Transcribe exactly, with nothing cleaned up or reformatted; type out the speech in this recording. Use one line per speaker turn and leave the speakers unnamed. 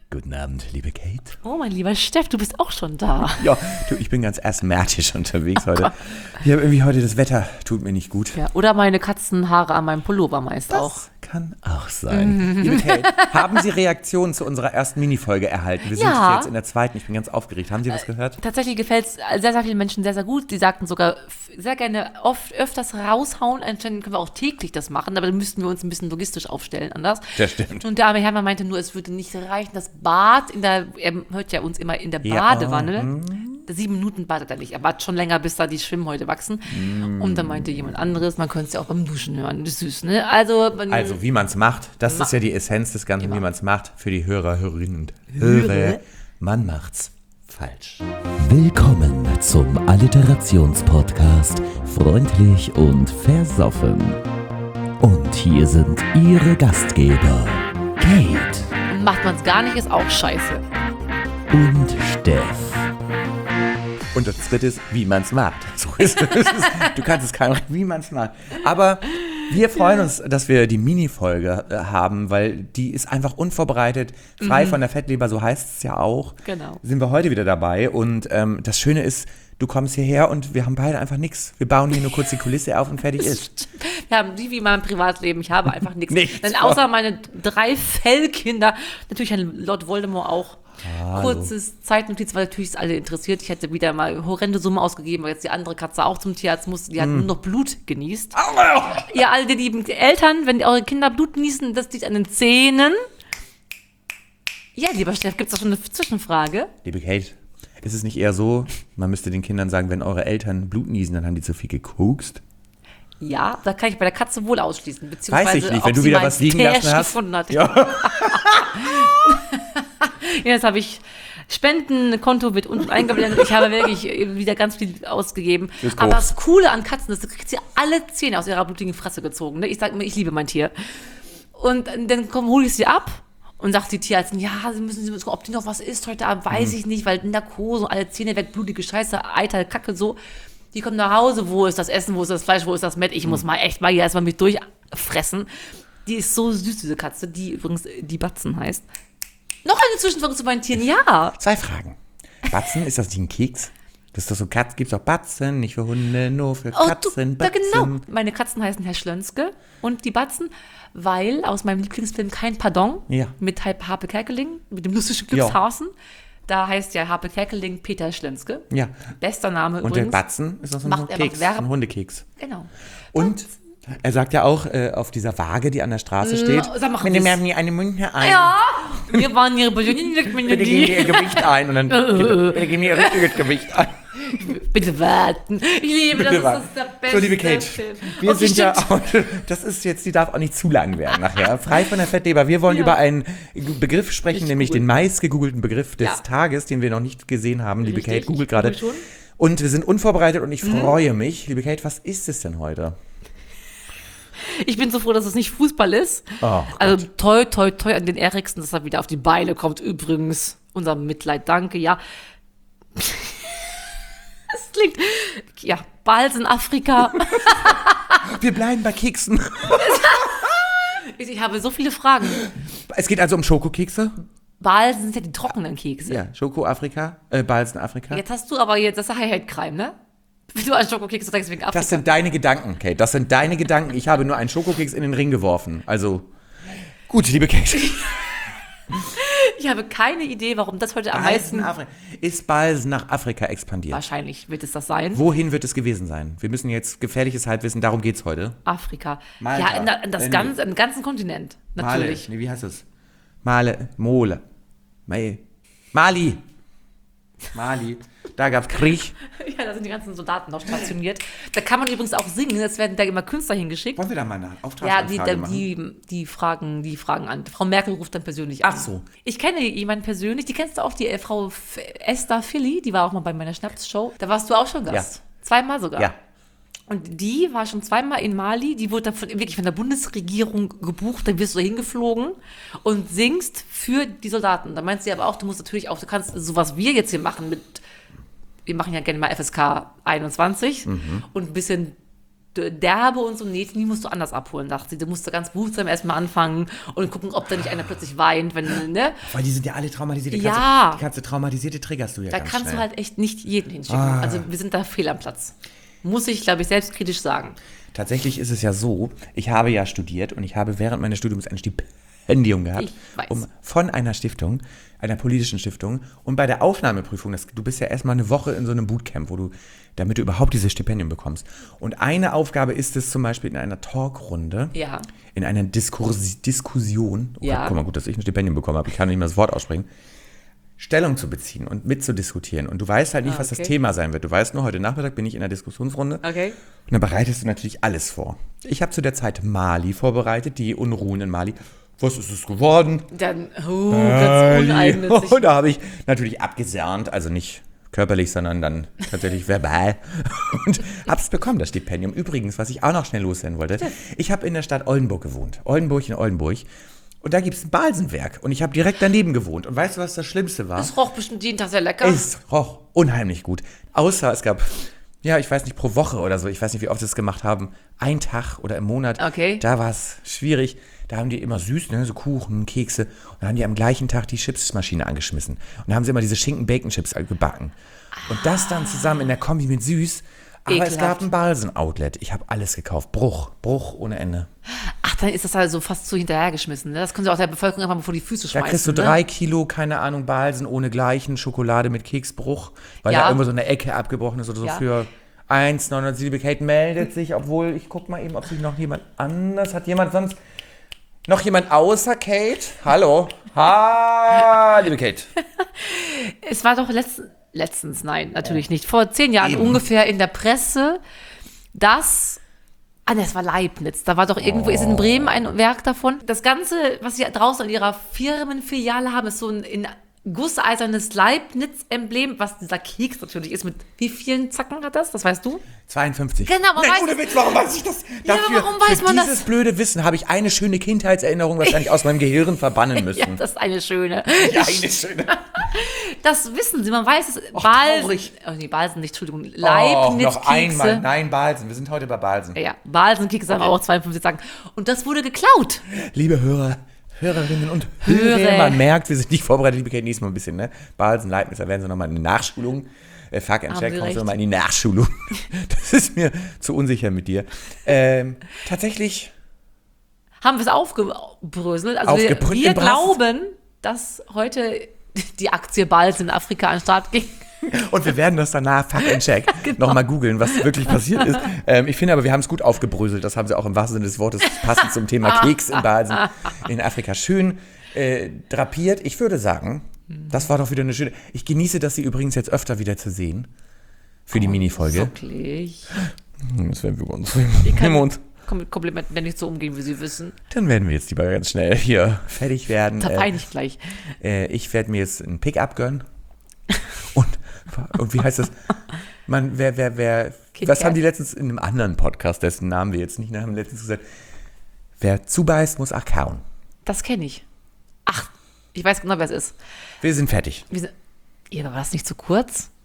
Guten Abend, liebe Kate.
Oh, mein lieber Steff, du bist auch schon da.
Ja, du, ich bin ganz asthmatisch unterwegs heute. Ich habe irgendwie heute, das Wetter tut mir nicht gut.
Ja, oder meine Katzenhaare an meinem Pullover meist
das
auch.
Das kann auch sein. Liebe Kate, haben Sie Reaktionen zu unserer ersten Minifolge erhalten? Wir sind
Ja.
jetzt in der zweiten, ich bin ganz aufgeregt. Haben Sie was gehört?
Tatsächlich gefällt es sehr, sehr vielen Menschen sehr, sehr gut. Die sagten sogar f- sehr gerne oft öfters raushauen. Anscheinend können wir auch täglich das machen, aber dann müssten wir uns ein bisschen logistisch aufstellen anders.
Das stimmt.
Und der arme Herr meinte nur, es würde nicht reichen, das Bad in der, er hört ja uns immer in der
Ja.
Badewanne. Sieben Minuten badet er nicht, er badet schon länger, bis da die Schwimmhäute wachsen.
Mm.
Und dann meinte jemand anderes, man könnte es ja auch beim Duschen hören. Das ist süß, ne? Also, man,
Also, wie man es macht, das
Ma-
ist ja die Essenz des Ganzen,
Immer.
wie man es macht für die Hörer, Hörerinnen und
Hörer.
Hörer. Man macht's falsch.
Willkommen zum Alliterationspodcast Freundlich und Versoffen. Und hier sind Ihre Gastgeber Kate
macht man es gar nicht, ist auch scheiße.
und Steff.
Und das dritte ist, wie man es macht. So ist es. Du kannst es keinem, wie man es macht. Aber wir freuen uns, dass wir die Mini-Folge äh, haben, weil die ist einfach unvorbereitet, frei
Mhm.
von der Fettleber, so heißt es ja auch.
Genau.
Sind wir heute wieder dabei. Und ähm, das Schöne ist, du kommst hierher und wir haben beide einfach nichts. Wir bauen hier nur kurz die Kulisse auf und fertig ist.
Wir haben die wie in meinem Privatleben, ich habe einfach nichts.
Nichts.
Denn außer meine drei Fellkinder, natürlich ein Lord Voldemort auch.
Hallo.
Kurzes Zeitnotiz, weil natürlich es alle interessiert. Ich hätte wieder mal horrende Summe ausgegeben, weil jetzt die andere Katze auch zum Tierarzt musste. Die hat nur noch Blut genießt. Ihr all die lieben Eltern, wenn eure Kinder Blut genießen, das liegt an den Zähnen. Ja, lieber Steff, gibt es da schon eine Zwischenfrage?
Liebe Kate, ist es nicht eher so, man müsste den Kindern sagen, wenn eure Eltern Blut niesen, dann haben die zu viel gekokst?
Ja, da kann ich bei der Katze wohl ausschließen. Beziehungsweise
Weiß ich nicht,
ob
wenn du
sie
wieder
meinen
was liegen
Täsch
lassen hast.
gefunden hat.
Ja.
Jetzt habe ich Spendenkonto wird unten eingeblendet. Ich habe wirklich wieder ganz viel ausgegeben.
Fürs
Aber
Koks.
das Coole an Katzen ist, du kriegst sie alle Zähne aus ihrer blutigen Fresse gezogen. Ne? Ich sage immer, ich liebe mein Tier. Und dann komm, hole ich sie ab und sagt die Tierärztin, ja, sie müssen sie müssen, ob die noch was isst heute Abend, weiß ich nicht, weil Narkose, alle Zähne weg, blutige Scheiße, Eiter, Kacke, so. Die kommen nach Hause, wo ist das Essen, wo ist das Fleisch, wo ist das Met? Ich muss mal echt mal hier erstmal mit durchfressen. Die ist so süß, diese Katze, die übrigens die Batzen heißt. Noch eine Zwischenfrage zu meinen Tieren, ja.
Zwei Fragen. Batzen, ist das nicht ein Keks? Das ist doch so, Katz, gibt's auch Batzen, nicht für Hunde, nur für
Oh,
Katzen,
du, ja,
Batzen.
genau. Meine Katzen heißen Herr Schlönske und die Batzen, weil aus meinem Lieblingsfilm Kein Pardon
Ja.
mit Harpe Kerkeling, mit dem lustigen Glückshausen, da heißt ja Harpe Kerkeling Peter Schlönske.
Ja.
Bester Name
Und
übrigens.
der Batzen ist noch so ein
Macht- er
Keks,
macht Werb-
ein Hundekeks.
Genau.
Und er sagt ja auch äh, auf dieser Waage, die an der Straße steht,
sag mal,
bitte
das-
mir mir eine Münze ein.
Ja, wir waren hier bei
Bitte geben mir ihr Gewicht ein und dann bitte, bitte geben mir ihr richtiges Gewicht ein.
Bitte warten. Ich liebe das,
Bitte
ist
warten.
das der beste
So, liebe Kate,
Film.
wir
Okay,
sind ja
stimmt.
auch, das ist jetzt, die darf auch nicht zu lang werden nachher. Frei von der Fettleber. Wir wollen
Ja.
über einen Begriff sprechen,
Richtig
nämlich
gut.
den meistgegoogelten Begriff des
Ja.
Tages, den wir noch nicht gesehen haben. Liebe
Richtig,
Kate, google
ich
gerade.
google schon.
Und wir sind unvorbereitet und ich freue mich. Liebe Kate, was ist es denn heute?
Ich bin so froh, dass es nicht Fußball ist.
Oh,
also toi, toi, toi an den Eriksen, dass er wieder auf die Beine kommt. Übrigens, unser Mitleid, danke, ja. Es klingt, ja, Balz in Afrika.
Wir bleiben bei Keksen.
Ich, ich habe so viele Fragen.
Es geht also um Schokokekse.
Balsen sind ja die trockenen Kekse.
Ja, Schoko Afrika, äh, Balzen Afrika.
Jetzt hast du aber jetzt, das ist Highlight-Crime, ne? Wenn du an Schokokekse denkst wegen Afrika.
Das sind deine Gedanken, Kate. Das sind deine Gedanken. Ich habe nur einen Schokokeks in den Ring geworfen. Also, gut, liebe Kate.
Ich habe keine Idee, warum das heute am
Balzen
meisten...
Afrika. Ist Balzen nach Afrika expandiert?
Wahrscheinlich wird es das sein.
Wohin wird es gewesen sein? Wir müssen jetzt gefährliches Halbwissen, darum geht's heute.
Afrika.
Malta.
Ja, in, der- in das
Wenn
ganze, in den ganzen Kontinent, natürlich.
Male. Nee, wie heißt es? Male. Mole. Male. Mali. Mali. Da gab's Krieg.
Ja, da sind die ganzen Soldaten noch stationiert. Da kann man übrigens auch singen, es werden da immer Künstler hingeschickt.
Wollen wir da mal eine
Ja,
Auftragsanfrage
die,
machen?
die, die, fragen, die fragen an. Frau Merkel ruft dann persönlich an.
Ach so.
Ich kenne jemanden persönlich, die kennst du auch, die äh, Frau F- Esther Philly, die war auch mal bei meiner Schnapsshow. Da warst du auch schon Gast.
Ja.
Zweimal sogar.
Ja.
Und die war schon zweimal in Mali, die wurde dann von, wirklich von der Bundesregierung gebucht, dann wirst du da hingeflogen und singst für die Soldaten. Da meinst du aber auch, du musst natürlich auch, du kannst so was wir jetzt hier machen mit, wir machen ja gerne mal F S K einundzwanzig und ein bisschen derbe und so, nee, die musst du anders abholen, dachte sie. Du musst ganz behutsam erstmal anfangen und gucken, ob da nicht einer plötzlich weint, wenn, ne?
Weil die sind ja alle traumatisiert. Die
Ja.
Ganze, die ganze traumatisierte triggerst du ja
Da
ganz
kannst
schnell.
du halt echt nicht jeden hinschicken.
Ah.
Also wir sind da fehl am Platz. Muss ich, glaube ich, selbstkritisch sagen.
Tatsächlich ist es ja so, ich habe ja studiert und ich habe während meines Studiums ein Stipendium gehabt,
Ich weiß.
um von einer Stiftung, einer politischen Stiftung, und bei der Aufnahmeprüfung, das, du bist ja erstmal eine Woche in so einem Bootcamp, wo du, damit du überhaupt dieses Stipendium bekommst. Und eine Aufgabe ist es zum Beispiel in einer Talkrunde,
Ja.
in einer Diskursi- Diskussion, oh
Ja.
Gott, guck mal, gut, dass ich ein Stipendium bekommen habe, ich kann nicht mehr das Wort aussprechen, Stellung zu beziehen und mitzudiskutieren. Und du weißt halt nicht,
Ah,
was
okay.
das Thema sein wird. Du weißt nur, heute Nachmittag bin ich in einer Diskussionsrunde.
Okay.
Und dann bereitest du natürlich alles vor. Ich habe zu der Zeit Mali vorbereitet, die Unruhen in Mali. Was ist es geworden?
Dann, oh, ganz uneigennützig.
Und da habe ich natürlich abgesernt, also nicht körperlich, sondern dann tatsächlich verbal. Und hab's bekommen, das Stipendium. Übrigens, was ich auch noch schnell loswerden wollte, ich habe in der Stadt Oldenburg gewohnt. Oldenburg in Oldenburg. Und da gibt es ein Balsenwerk. Und ich habe direkt daneben gewohnt. Und weißt du, was das Schlimmste war?
Das roch bestimmt jeden Tag sehr lecker.
Es roch unheimlich gut. Außer es gab, ja, ich weiß nicht, pro Woche oder so, ich weiß nicht, wie oft sie es gemacht haben, ein Tag oder im Monat.
Okay.
Da war es schwierig. Da haben die immer süß, ne, so Kuchen, Kekse. Und dann haben die am gleichen Tag die Chipsmaschine angeschmissen. Und da haben sie immer diese Schinken-Bacon-Chips gebacken. Und das dann zusammen in der Kombi mit süß. Aber es
Ekelhaft.
gab ein Balsen-Outlet. Ich habe alles gekauft. Bruch, Bruch ohne Ende.
Ach, dann ist das halt so fast so hinterhergeschmissen. Ne? Das können sie auch der Bevölkerung einfach mal vor die Füße
Da
schmeißen.
kriegst du
ne?
drei Kilo, keine Ahnung, Balsen ohne Gleichen, Schokolade mit Keksbruch, weil
Ja.
da irgendwo so eine Ecke abgebrochen ist oder so
Ja.
für eins neunhundertsieben. Liebe Kate meldet sich, obwohl, ich guck mal eben, ob sich noch jemand anders, hat jemand sonst, noch jemand außer Kate? Hallo? Ha, liebe Kate.
Es war doch letztens, letztens, nein, natürlich nicht, vor zehn Jahren
Eben.
ungefähr in der Presse, dass, ah, ne, es war Leibniz, da war doch irgendwo, ist in Bremen ein Werk davon. Das Ganze, was sie draußen in ihrer Firmenfiliale haben, ist so ein in gusseisernes Leibniz-Emblem, was dieser Keks natürlich ist. Mit wie vielen Zacken hat das? Das weißt du?
zweiundfünfzig.
Genau, man
Nein,
weiß
ohne
es.
Witz, warum weiß ich das?
Ja, warum weiß
für
man das?
dieses blöde Wissen habe ich eine schöne Kindheitserinnerung wahrscheinlich aus meinem Gehirn verbannen müssen.
Ja, das ist eine schöne.
Ja, eine schöne.
Das wissen Sie, man weiß es.
Och,
Balsen,
traurig.
oh nee, Balsen nicht, Entschuldigung.
Oh, noch einmal.
Leibniz-Kekse.
Nein, Balsen. Wir sind heute bei Balsen.
Ja, Balsenkekse haben auch zweiundfünfzig Zacken. Und das wurde geklaut.
Liebe Hörer, Hörerinnen und
Hörer.
Hörer, man merkt, wir sind nicht vorbereitet, liebe Kate, nächstes Mal ein bisschen, ne? Balsen, Leibniz, da werden sie nochmal in die Nachschulung. Äh, fuck and
Haben
check,
Sie
kommst du
recht.
nochmal in die Nachschulung. Das ist mir zu unsicher mit dir. Ähm, tatsächlich,
Haben wir es aufgebröselt. Also wir,
Aufgebröselt,
wir
gebrast.
glauben, dass heute die Aktie Balsen in Afrika an den Start ging.
und wir werden das danach, fuck and check,
Genau.
nochmal googeln, was wirklich passiert ist. Ähm, ich finde aber, wir haben es gut aufgebröselt. Das haben sie auch im wahrsten Sinne des Wortes passend zum Thema Keks in Balsen in Afrika schön äh, drapiert. Ich würde sagen, das war doch wieder eine schöne. Ich genieße das, Sie übrigens jetzt öfter wieder zu sehen. Für die Minifolge.
Wirklich.
Das werden wir uns. Wenn wir uns.
Komm, mit Komplimenten nicht so umgehen, wie Sie wissen.
Dann werden wir jetzt lieber ganz schnell hier fertig werden.
Da
Äh,
weine ich gleich.
äh, ich werde mir jetzt ein Pickup gönnen. Und, und wie heißt das? Man, wer, wer, wer,
Kit
was
Kat.
haben die letztens in einem anderen Podcast, dessen Namen wir jetzt nicht haben, letztens gesagt, wer zubeißt, muss auch kauen.
Das kenne ich. Ach, ich weiß genau, wer es ist.
Wir sind fertig.
Wir sind, ja, aber war das nicht zu kurz?